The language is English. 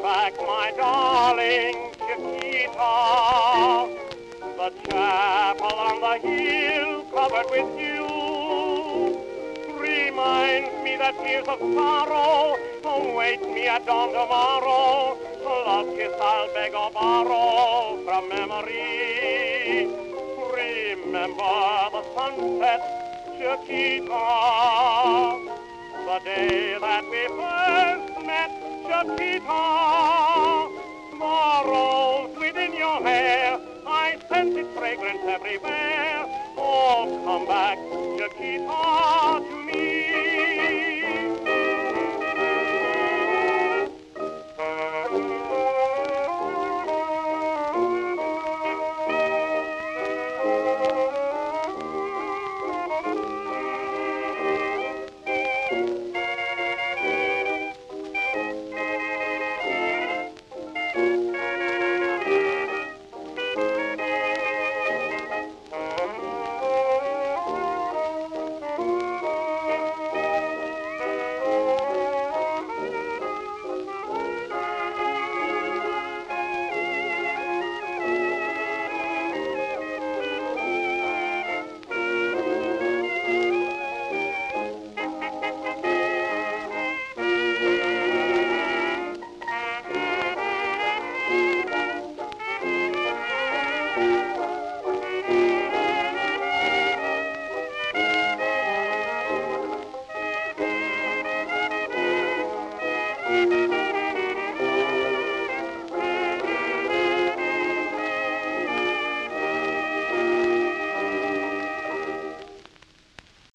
back, my darling Chiquita. The chapel on the hill covered with dew reminds me that tears of sorrow await me at dawn tomorrow. Love kiss I'll beg or borrow from memory. Remember the sunset, Chiquita, the day that we first met, Chiquita. The rose within your hair, I sense its fragrance everywhere. Oh, come back, Chiquita,